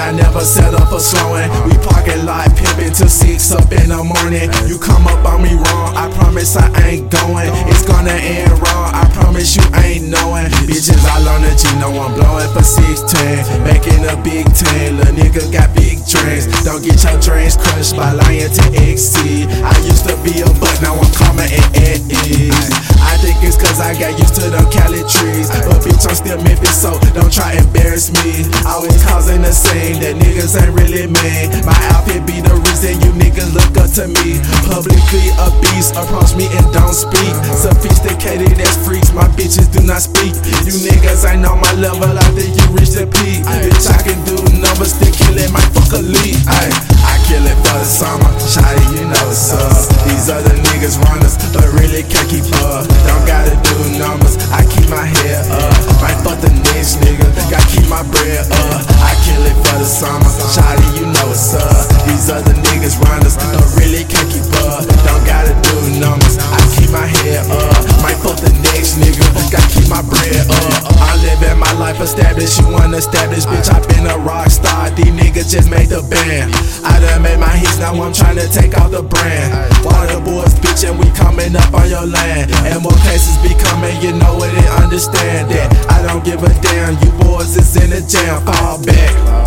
I never settle for slowing. We parking lot pimping till 6 up in the morning. You come up on me wrong, I promise I ain't going. It's gonna end wrong, I promise you ain't knowing. Bitches all on the G, know I'm blowing for 16. Making a big 10, lil' nigga got big dreams. Don't get your dreams crushed by lying to XC. I used to be a butt, now I'm calmer and at ease. I think it's cause I got used to them Cali trees, but bitch I'm still Memphis, so don't try embarrass me. Always causing a scene, that niggas ain't really mean. My outfit be the reason you niggas look up to me. Publicly a beast, approach me and don't speak. Sophisticated as freaks, my bitches do not speak. You niggas ain't on my level, I think you reached the peak. Bitch I can do numbers, still kill it, might fuck a lead. I kill it for the summer, shawty you know what's up. These other niggas runners, but really can't keep up. Don't gotta do numbers, I keep my head up. Might fuck the next nigga, gotta keep my bread up. I kill it for the summer, shawty you know what's up. These other niggas runners, but really can't keep up. Don't gotta do numbers, I keep my head up. Might fuck the next nigga, gotta keep my bread up. I live in my life established, you unestablished, bitch I been a rock star. These niggas just made the band. I done made my hits, now I'm tryna take off the brand. Water boys, bitch, and we coming up on your land. And more cases be coming, you know it and understand that. I don't give a damn, you boys is in the jam, fall back.